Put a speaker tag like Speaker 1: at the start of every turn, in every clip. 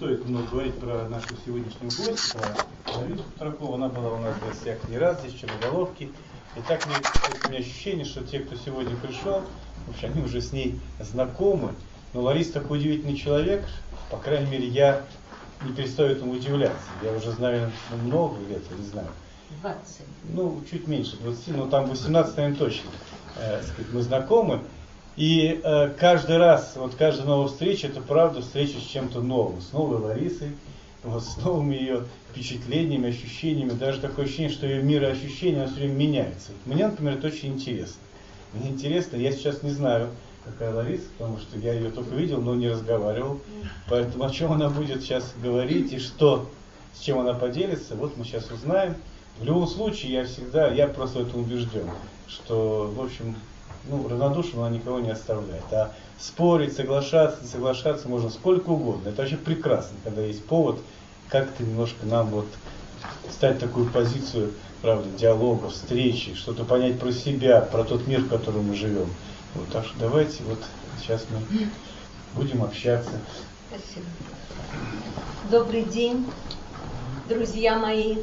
Speaker 1: стоит много говорить про нашу сегодняшнюю гостью, про Ларису Петракову. Она была у нас в гостях не раз, здесь в Черноголовке. И так у меня ощущение, что те, кто сегодня пришел, в общем, они уже с ней знакомы. Но Лариса такой удивительный человек, по крайней мере, я не перестаю этому удивляться. Я уже знаю много лет, я не знаю.
Speaker 2: 20.
Speaker 1: Ну, чуть меньше 20, но там 18, наверное, точно. Мы знакомы. И каждый раз, вот каждая новая встреча, это правда встреча с чем-то новым. С новой Ларисой, вот, с новыми ее впечатлениями, ощущениями. Даже такое ощущение, что ее мир и ощущения все время меняются. Мне, например, это очень интересно. Мне интересно, я сейчас не знаю, какая Лариса, потому что я ее только видел, но не разговаривал. Поэтому о чем она будет сейчас говорить и что, с чем она поделится, вот мы сейчас узнаем. В любом случае, я просто в этом убежден, что, в общем, равнодушным она никого не оставляет. А спорить, соглашаться, не соглашаться можно сколько угодно. Это вообще прекрасно, когда есть повод как-то немножко нам вот стать в такую позицию, правда, диалога, встречи, что-то понять про себя, про тот мир, в котором мы живем. Вот, так что давайте вот сейчас мы будем общаться.
Speaker 2: Спасибо. Добрый день, друзья мои.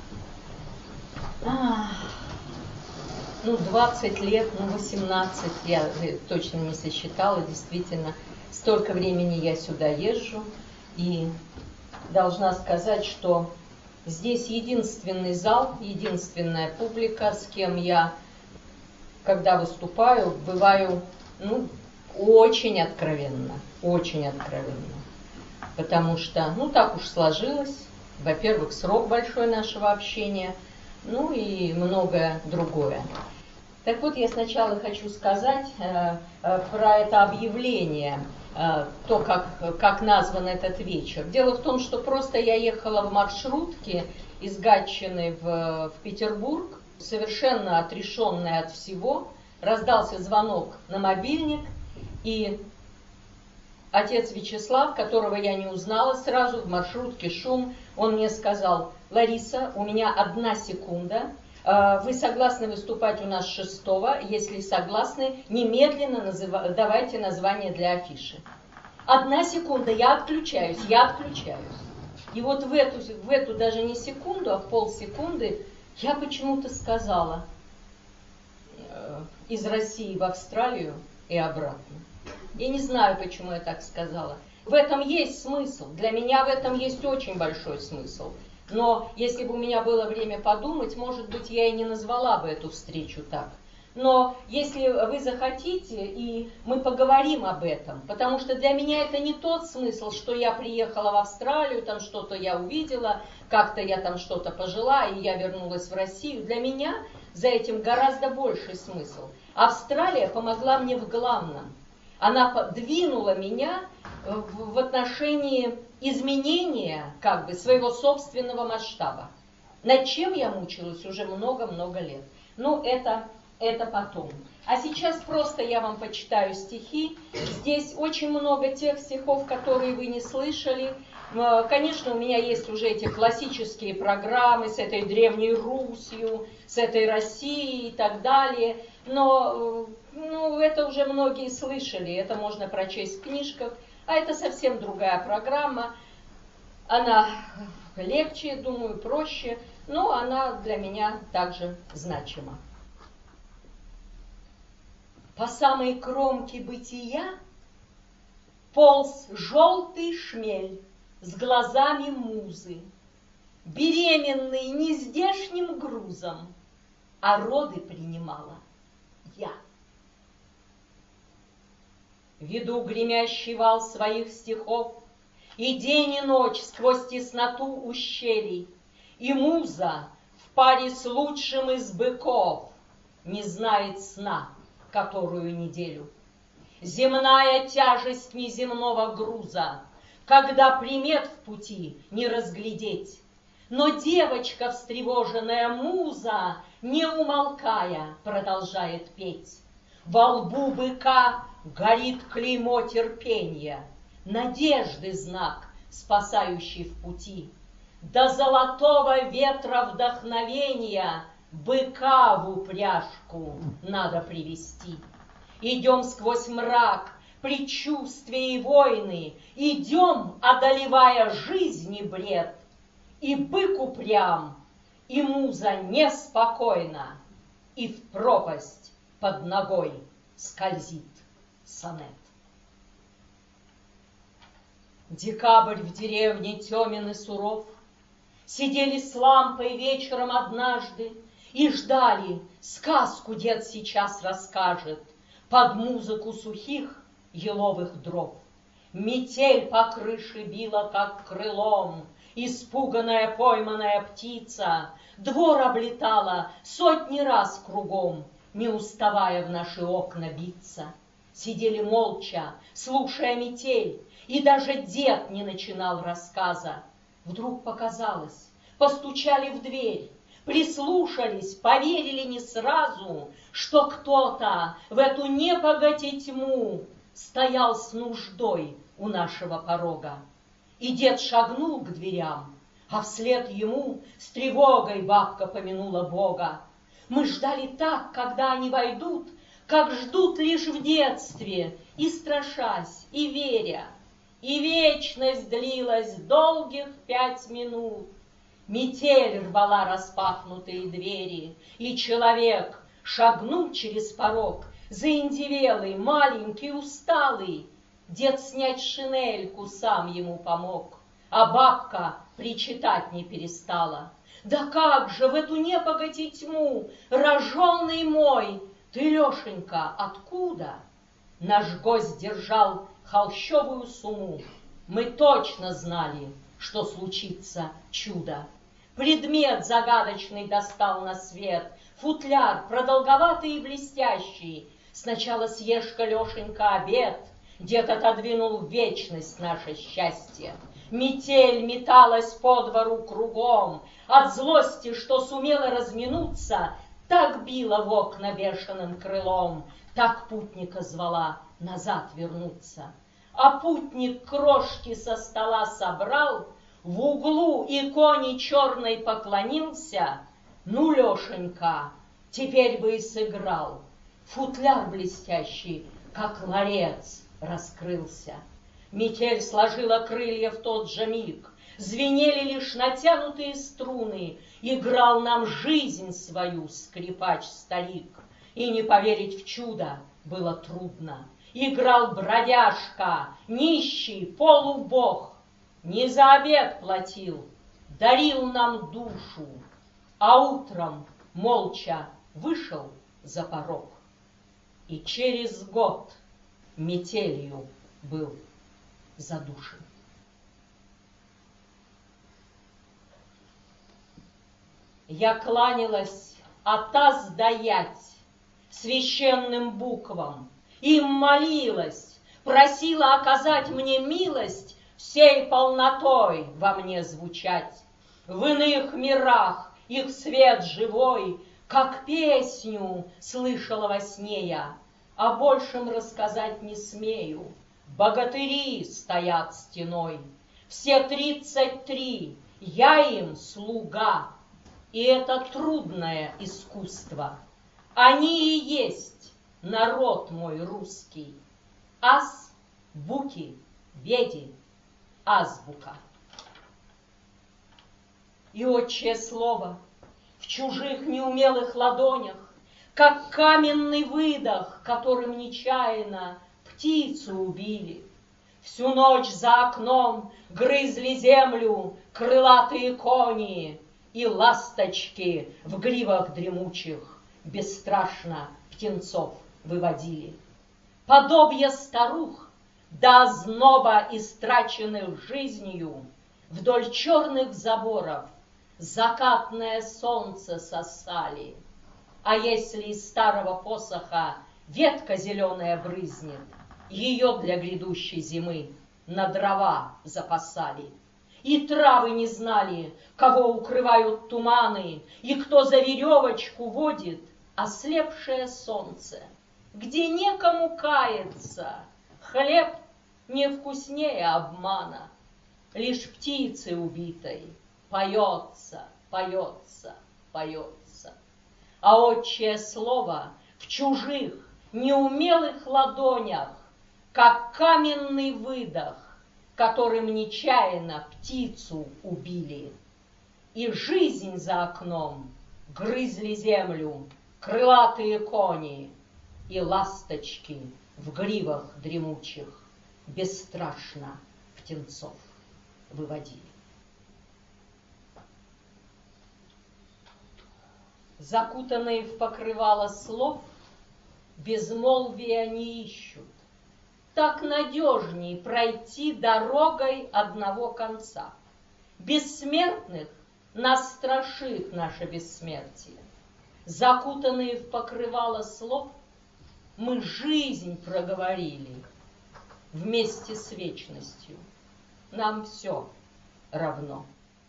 Speaker 2: 20 лет, 18, я точно не сосчитала, действительно, столько времени я сюда езжу, и должна сказать, что здесь единственный зал, единственная публика, с кем я, когда выступаю, бываю, очень откровенно, потому что, так уж сложилось, во-первых, срок большой нашего общения, и многое другое. Так вот, я сначала хочу сказать про это объявление, то, как назван этот вечер. Дело в том, что просто я ехала в маршрутке из Гатчины в Петербург, совершенно отрешенная от всего. Раздался звонок на мобильник, и отец Вячеслав, которого я не узнала сразу, в маршрутке шум, он мне сказал: «Лариса, у меня 1 секунда. Вы согласны выступать у нас 6-го? Если согласны, немедленно давайте название для афиши». 1 секунда, я отключаюсь. И вот в эту даже не секунду, а в полсекунды я почему-то сказала: из России в Австралию и обратно. Я не знаю, почему я так сказала. В этом есть смысл. Для меня в этом есть очень большой смысл. Но если бы у меня было время подумать, может быть, я и не назвала бы эту встречу так. Но если вы захотите, и мы поговорим об этом, потому что для меня это не тот смысл, что я приехала в Австралию, там что-то я увидела, как-то я там что-то пожила, и я вернулась в Россию. Для меня за этим гораздо больший смысл. Австралия помогла мне в главном. Она подвинула меня в отношении изменения своего собственного масштаба. Над чем я мучилась уже много-много лет. Это потом. А сейчас просто я вам почитаю стихи. Здесь очень много тех стихов, которые вы не слышали. Конечно, у меня есть уже эти классические программы с этой Древней Русью, с этой Россией и так далее. Но это уже многие слышали, это можно прочесть в книжках. А это совсем другая программа. Она легче, думаю, проще, но она для меня также значима. По самой кромке бытия полз желтый шмель с глазами музы, беременный нездешним грузом, а роды принимала я. Веду гремящий вал своих стихов, и день и ночь сквозь тесноту ущелий, и муза в паре с лучшим из быков не знает сна которую неделю. Земная тяжесть неземного груза, когда примет в пути не разглядеть. Но девочка, встревоженная муза, не умолкая, продолжает петь. Во лбу быка горит клеймо терпения, надежды знак, спасающий в пути. До золотого ветра вдохновения быка в упряжку надо привести. Идем сквозь мрак, предчувствия и войны, идем, одолевая жизни бред. И бык упрям, и муза неспокойна, и в пропасть под ногой скользит сонет. Декабрь в деревне темен и суров, сидели с лампой вечером однажды и ждали, сказку дед сейчас расскажет под музыку сухих еловых дров. Метель по крыше била, как крылом, испуганная пойманная птица, двор облетала сотни раз кругом, не уставая в наши окна биться. Сидели молча, слушая метель, и даже дед не начинал рассказа. Вдруг показалось, постучали в дверь, прислушались, поверили не сразу, что кто-то в эту непогодь тьму стоял с нуждой у нашего порога. И дед шагнул к дверям, а вслед ему с тревогой бабка помянула Бога. Мы ждали так, когда они войдут, как ждут лишь в детстве, и страшась, и веря. И вечность длилась долгих 5 минут. Метель рвала распахнутые двери, и человек шагнул через порог, заиндевелый, маленький, усталый. Дед снять шинельку сам ему помог, а бабка причитать не перестала. Да как же в эту непогодь и тьму, роженый мой, ты, Лешенька, откуда? Наш гость держал холщовую сумму. Мы точно знали, что случится чудо. Предмет загадочный достал на свет, футляр продолговатый и блестящий. Сначала съешь-ка, Лешенька, обед, дед отодвинул в вечность наше счастье. Метель металась по двору кругом, от злости, что сумела разминуться, так била в окна бешеным крылом, так путника звала назад вернуться. А путник крошки со стола собрал, в углу иконе черной поклонился. Ну, Лешенька, теперь бы и сыграл. Футляр блестящий, как ларец, раскрылся. Метель сложила крылья в тот же миг, звенели лишь натянутые струны, играл нам жизнь свою скрипач-старик. И не поверить в чудо было трудно. Играл бродяжка, нищий, полубог, не за обед платил, дарил нам душу, а утром молча вышел за порог. И через год метелью был задушен. Я кланялась от таз до ять священным буквам, и молилась, просила оказать мне милость, всей полнотой во мне звучать. В иных мирах их свет живой, как песню слышала во сне я, о большем рассказать не смею. Богатыри стоят стеной, все 33, я им слуга, и это трудное искусство. Они и есть народ мой русский, ас, буки, веди, азбука. И отчее слово в чужих неумелых ладонях, как каменный выдох, которым нечаянно птицу убили. Всю ночь за окном грызли землю крылатые кони, и ласточки в гривах дремучих бесстрашно птенцов выводили. Подобья старух до озноба истраченных жизнью вдоль черных заборов закатное солнце сосали. А если из старого посоха ветка зеленая брызнет, ее для грядущей зимы на дрова запасали. И травы не знали, кого укрывают туманы, и кто за веревочку водит ослепшее солнце, где некому каяться, хлеб не вкуснее обмана. Лишь птицы убитой поется, поется, поется. А отчее слово в чужих неумелых ладонях, как каменный выдох, которым нечаянно птицу убили. И жизнь за окном грызли землю крылатые кони, и ласточки в гривах дремучих бесстрашно птенцов выводили. Закутанные в покрывало слов, безмолвия не ищут. Так надежней пройти дорогой одного конца. Бессмертных нас страшит наше бессмертие. Закутанные в покрывало слов, мы жизнь проговорили вместе с вечностью. Нам все равно.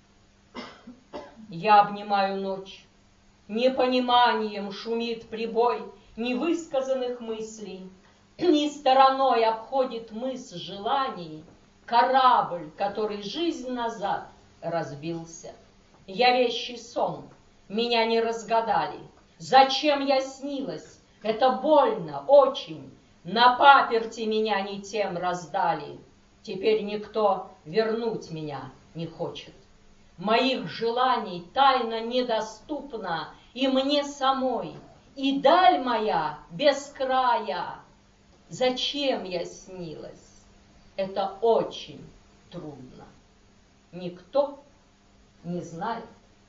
Speaker 2: Я обнимаю ночь. Непониманием шумит прибой невысказанных мыслей. Ни стороной обходит мыс желаний корабль, который жизнь назад разбился. Я вещий сон, меня не разгадали. Зачем я снилась? Это больно, очень. На паперти меня не тем раздали. Теперь никто вернуть меня не хочет. Моих желаний тайна недоступна и мне самой, и даль моя без края. Зачем я снилась? Это очень трудно. Никто не знает.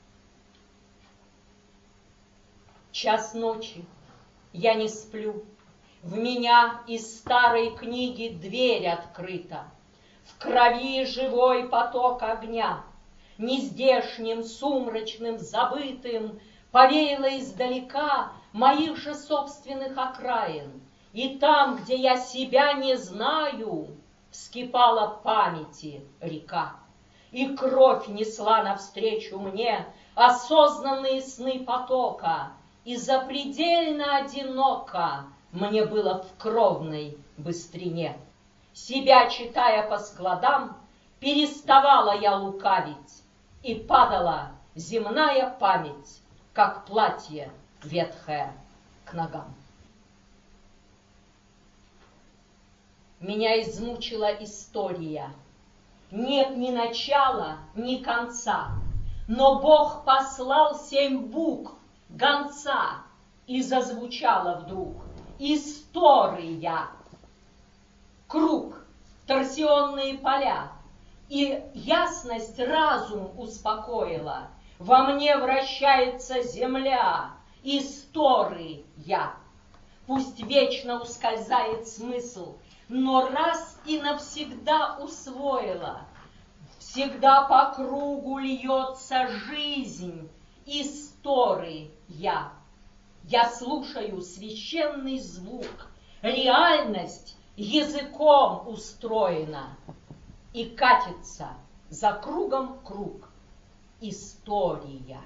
Speaker 2: Час ночи, я не сплю. В меня из старой книги дверь открыта. В крови живой поток огня. Нездешним, сумрачным, забытым повеяло издалека моих же собственных окраин. И там, где я себя не знаю, вскипала памяти река. И кровь несла навстречу мне осознанные сны потока. И запредельно одиноко мне было в кровной быстрине. Себя читая по складам, переставала я лукавить, и падала земная память, как платье ветхое к ногам. Меня измучила история. Нет ни начала, ни конца, но Бог послал 7 букв гонца, и зазвучала вдруг история. Круг, торсионные поля, и ясность разум успокоила. Во мне вращается земля, история. Пусть вечно ускользает смысл, но раз и навсегда усвоила. Всегда по кругу льется жизнь, история. Я слушаю священный звук, реальность языком устроена, и катится за кругом круг история.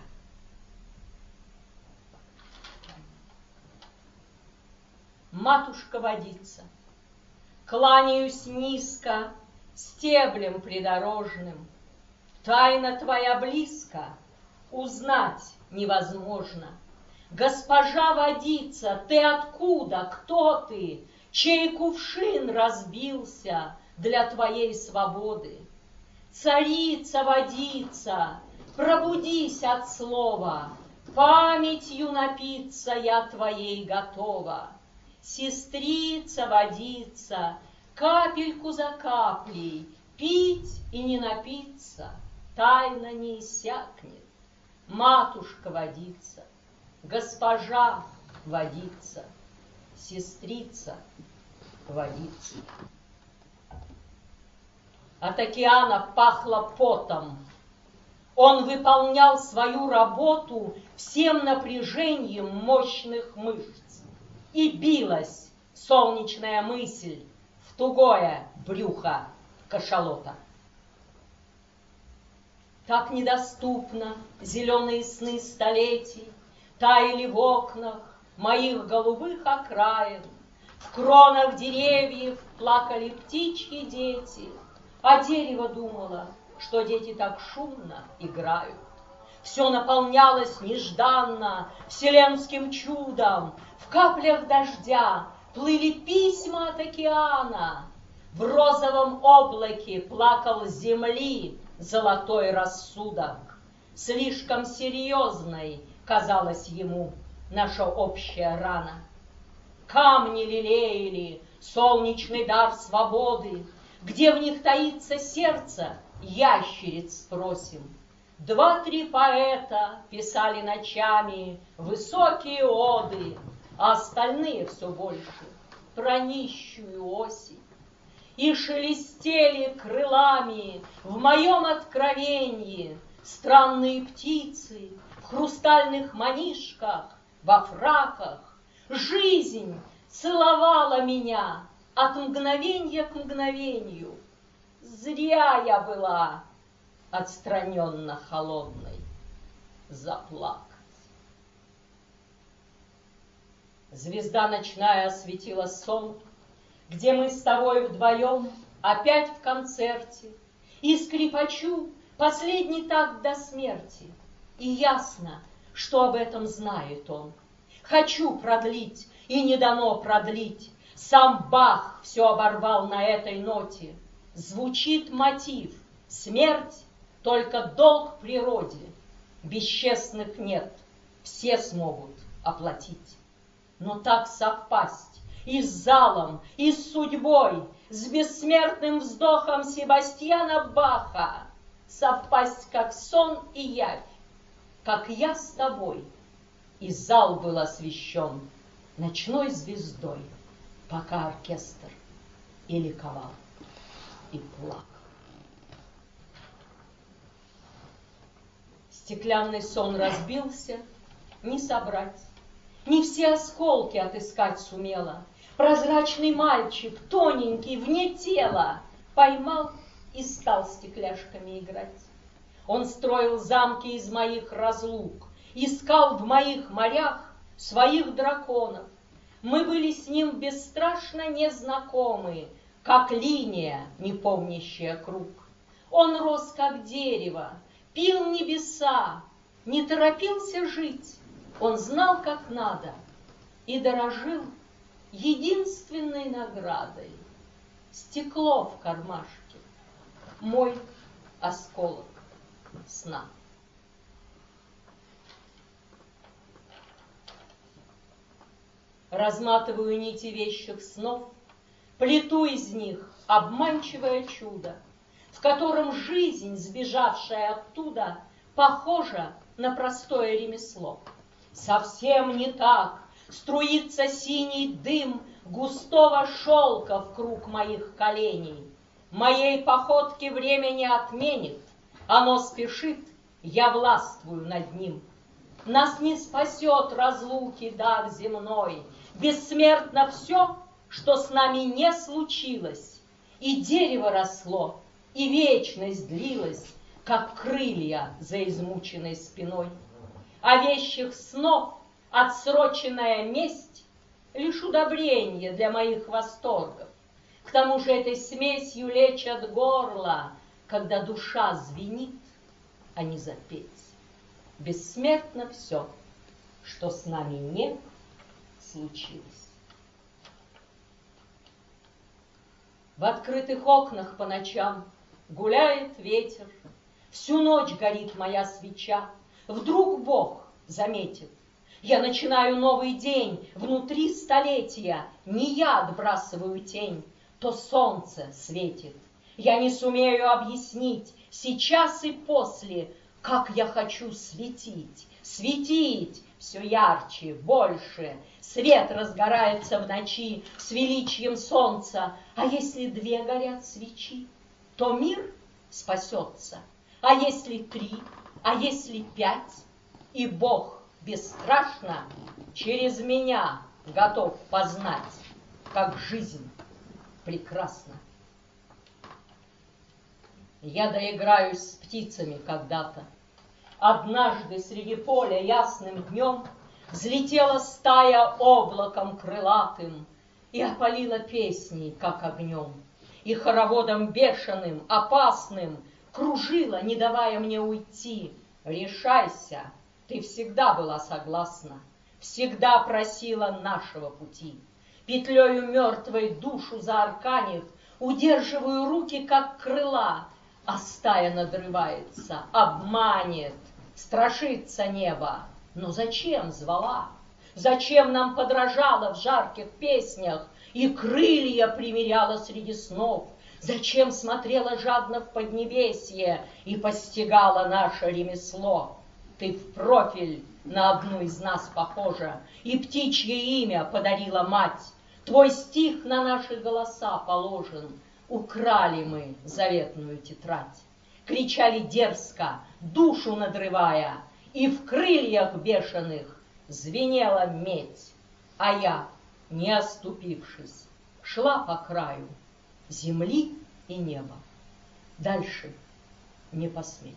Speaker 2: Матушка-водица, кланяюсь низко стеблем придорожным. Тайна твоя близко, узнать невозможно. Госпожа водица, ты откуда, кто ты? Чей кувшин разбился для твоей свободы? Царица водица, пробудись от слова, памятью напиться я твоей готова. Сестрица водица, капельку за каплей, пить и не напиться, тайна не иссякнет. Матушка водица, госпожа водица, сестрица водица. От океана пахло потом. Он выполнял свою работу всем напряжением мощных мышц. И билась солнечная мысль в тугое брюхо кашалота. Так недоступно зеленые сны столетий таяли в окнах моих голубых окраин. В кронах деревьев плакали птичьи дети, а дерево думало, что дети так шумно играют. Все наполнялось нежданно вселенским чудом, в каплях дождя плыли письма от океана, в розовом облаке плакал с земли золотой рассудок. Слишком серьезной казалась ему наша общая рана. Камни лелеяли солнечный дар свободы, где в них таится сердце, ящериц спросим. 2-3 поэта писали ночами высокие оды, а остальные все больше про нищую осень. И шелестели крылами в моем откровении странные птицы в хрустальных манишках, во фраках. Жизнь целовала меня от мгновенья к мгновению. Зря я была отстраненно холодной, заплакать. Звезда ночная осветила сон, где мы с тобой вдвоем опять в концерте, и скрипачу последний такт до смерти. И ясно, что об этом знает он. Хочу продлить, и не дано продлить. Сам Бах все оборвал на этой ноте. Звучит мотив: смерть — только долг природе. Бесчестных нет, все смогут оплатить. Но так совпасть и с залом, и с судьбой, с бессмертным вздохом Себастьяна Баха, совпасть как сон и явь, как я с тобой. И зал был освещен ночной звездой, пока оркестр и ликовал, и плакал. Стеклянный сон разбился, не собрать, не все осколки отыскать сумела. Прозрачный мальчик, тоненький, вне тела, поймал и стал стекляшками играть. Он строил замки из моих разлук, искал в моих морях своих драконов. Мы были с ним бесстрашно незнакомы, как линия, не помнящая круг. Он рос, как дерево, пил небеса, не торопился жить. Он знал, как надо, и дорожил единственной наградой — стекло в кармашке, мой осколок сна. Разматываю нити вещих снов, плету из них обманчивое чудо, в котором жизнь, сбежавшая оттуда, похожа на простое ремесло. Совсем не так струится синий дым густого шелка в круг моих коленей. Моей походки время не отменит, оно спешит, я властвую над ним. Нас не спасет разлуки дар земной, бессмертно все, что с нами не случилось. И дерево росло, и вечность длилась, как крылья за измученной спиной. А вещих снов отсроченная месть — лишь удобрение для моих восторгов. К тому же этой смесью лечат горло, когда душа звенит, а не запеть. Бессмертно все, что с нами не случилось. В открытых окнах по ночам гуляет ветер, всю ночь горит моя свеча. Вдруг Бог заметит, я начинаю новый день, внутри столетия не я отбрасываю тень, то солнце светит. Я не сумею объяснить сейчас и после, как я хочу светить, светить все ярче, больше. Свет разгорается в ночи с величием солнца, а если 2 горят свечи, то мир спасется. А если 3, а если 5, и Бог бесстрашно через меня готов познать, как жизнь прекрасна. Я доиграюсь с птицами когда-то. Однажды среди поля ясным днем взлетела стая облаком крылатым и опалила песней, как огнем, и хороводом бешеным, опасным кружила, не давая мне уйти. Решайся, ты всегда была согласна, всегда просила нашего пути. петлею мертвой душу заарканив, удерживаю руки, как крыла, а стая надрывается, обманет, страшится небо. Но зачем звала? Зачем нам подражала в жарких песнях и крылья примеряла среди снов? Зачем смотрела жадно в поднебесье и постигала наше ремесло? Ты в профиль на одну из нас похожа, и птичье имя подарила мать. Твой стих на наши голоса положен, украли мы заветную тетрадь. Кричали дерзко, душу надрывая, и в крыльях бешеных звенела медь. А я, не оступившись, шла по краю земли и неба. Дальше не посметь.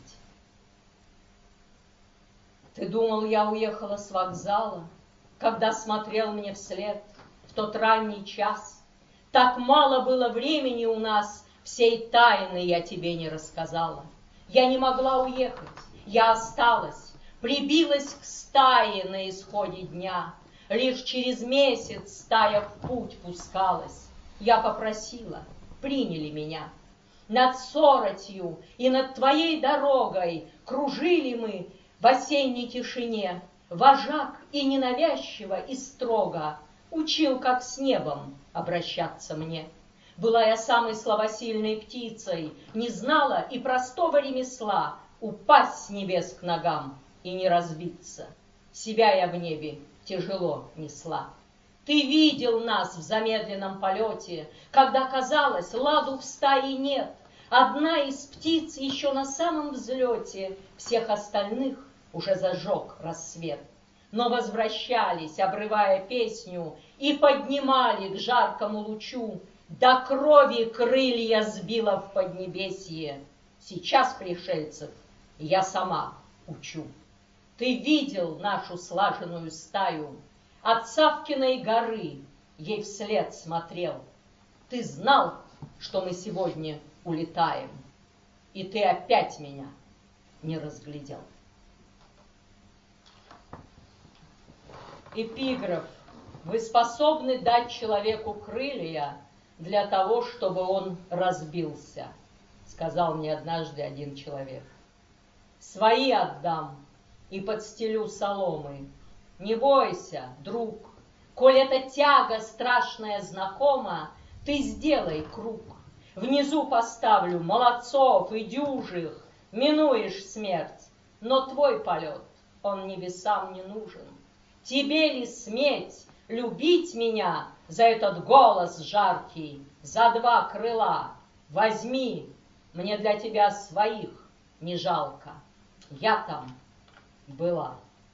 Speaker 2: Ты думал, я уехала с вокзала, когда смотрел мне вслед в тот ранний час? Так мало было времени у нас, всей тайны я тебе не рассказала. Я не могла уехать, я осталась, прибилась к стае на исходе дня. Лишь через месяц стая в путь пускалась. Я попросила, приняли меня. Над Соротью и над твоей дорогой кружили мы в осенней тишине. Вожак и ненавязчиво, и строго учил, как с небом обращаться мне. Была я самой слабосильной птицей, не знала и простого ремесла упасть с небес к ногам и не разбиться. Себя я в небе тяжело несла. Ты видел нас в замедленном полете, когда, казалось, ладу в стае нет. Одна из птиц еще на самом взлете, всех остальных уже зажег рассвет. Но возвращались, обрывая песню, и поднимали к жаркому лучу. До крови крылья сбила в поднебесье. Сейчас пришельцев я сама учу. Ты видел нашу слаженную стаю, от Савкиной горы ей вслед смотрел. Ты знал, что мы сегодня улетаем, и ты опять меня не разглядел. Эпиграф. Вы способны дать человеку крылья для того, чтобы он разбился, сказал мне однажды один человек. Свои отдам и подстелю соломы. Не бойся, друг, коль эта тяга страшная знакома, ты сделай круг. Внизу поставлю молодцов и дюжих, минуешь смерть, но твой полет, он небесам не нужен. Тебе ли сметь любить меня за этот голос жаркий, за два крыла? Возьми, мне для тебя своих не жалко. Я там была.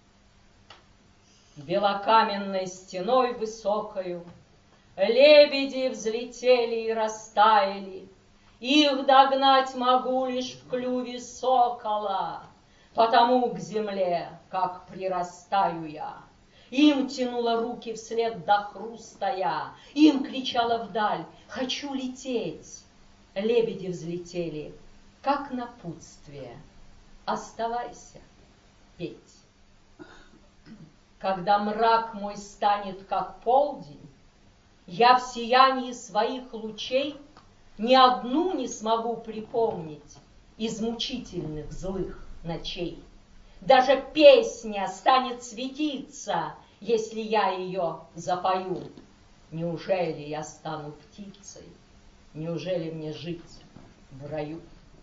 Speaker 2: Белокаменной стеной высокою лебеди взлетели и растаяли. Их догнать могу лишь в клюве сокола, потому к земле, как прирастаю я. Им тянула руки вслед до хруста я, им кричала вдаль: хочу лететь. Лебеди взлетели, как напутствие: оставайся петь. Когда мрак мой станет, как полдень, я в сиянии своих лучей ни одну не смогу припомнить из мучительных злых ночей. Даже песня станет светиться, если я ее запою. Неужели я стану птицей? Неужели мне жить в раю?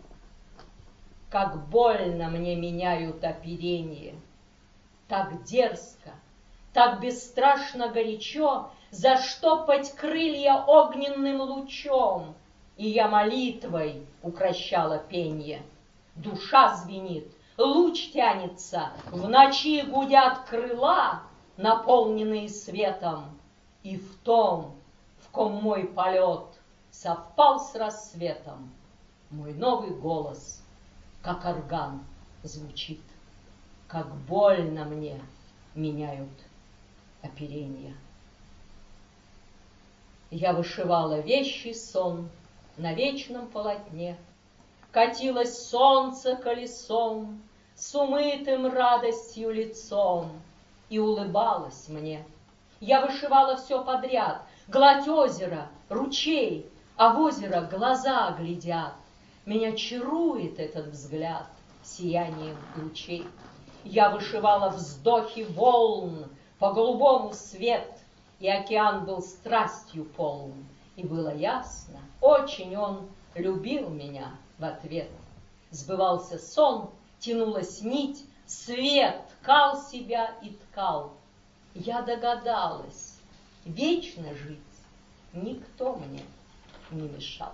Speaker 2: Как больно мне меняют оперение, так дерзко, так бесстрашно горячо заштопать крылья огненным лучом, и я молитвой укращала пенье. Душа звенит, луч тянется, в ночи гудят крыла, наполненные светом, и в том, в ком мой полет совпал с рассветом, мой новый голос, как орган, звучит. Как больно мне меняют оперенья. Я вышивала вещий сон на вечном полотне. Катилось солнце колесом с умытым радостью лицом и улыбалась мне. Я вышивала все подряд, Гладь озера, ручей, а в озеро глаза глядят. Меня чарует этот взгляд сиянием лучей. Я вышивала вздохи волн, по голубому свет, и океан был страстью полн. И было ясно, очень он любил меня в ответ. Сбывался сон, тянулась нить, свет ткал себя и ткал. Я догадалась, вечно жить никто мне не мешал.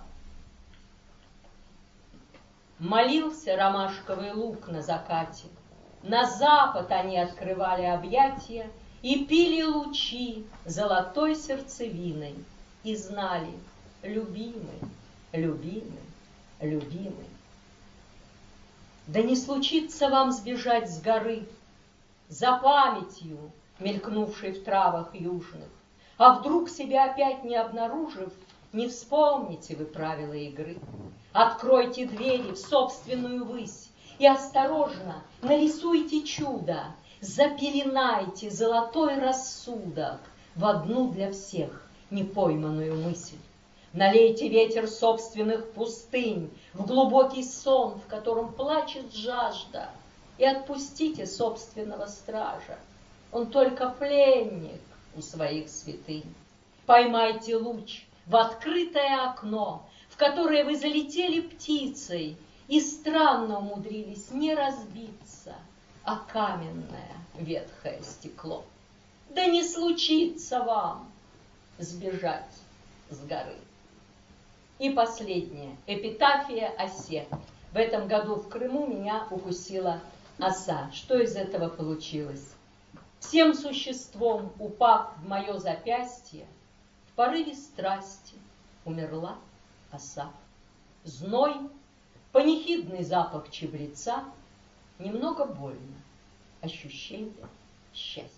Speaker 2: Молился ромашковый луг на закате, на запад они открывали объятия и пили лучи золотой сердцевиной, и знали: любимый, любимый, любимый. Да не случится вам сбежать с горы за памятью, мелькнувшей в травах южных, а вдруг себя опять не обнаружив, не вспомните вы правила игры. Откройте двери в собственную высь и осторожно нарисуйте чудо, запеленайте золотой рассудок в одну для всех непойманную мысль. Налейте ветер собственных пустынь в глубокий сон, в котором плачет жажда, и отпустите собственного стража. Он только пленник у своих святынь. Поймайте луч в открытое окно, в которое вы залетели птицей и странно умудрились не разбиться, а каменное ветхое стекло. Да не случится вам сбежать с горы. И последнее. Эпитафия осе. В этом году в Крыму меня укусила оса. Что из этого получилось? Всем существом, упав в мое запястье, в порыве страсти умерла оса. Зной, панихидный запах чабреца, немного больно, ощущение счастья.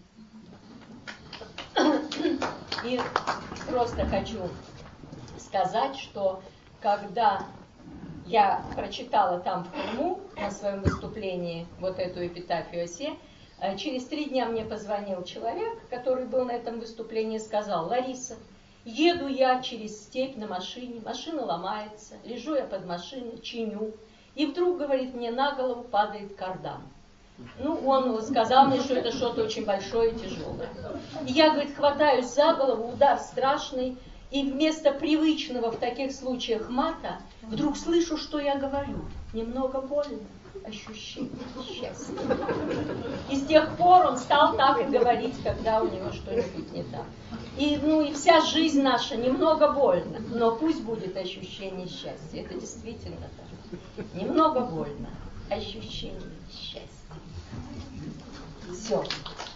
Speaker 2: И просто хочу сказать, что когда я прочитала там в Крыму на своем выступлении вот эту эпитафию осе, через 3 дня мне позвонил человек, который был на этом выступлении, и сказал: Лариса, еду я через степь на машине, машина ломается, лежу я под машиной, чиню, и вдруг, говорит, мне на голову падает кардан. Ну, он сказал мне, что это что-то очень большое и тяжелое. И я, говорит, хватаюсь за голову, удар страшный, и вместо привычного в таких случаях мата вдруг слышу, что я говорю. Немного больно, ощущение счастья. И с тех пор он стал так и говорить, когда у него что-нибудь не так. И вся жизнь наша немного больно, но пусть будет ощущение счастья. Это действительно так. Немного больно, ощущение счастья. Все.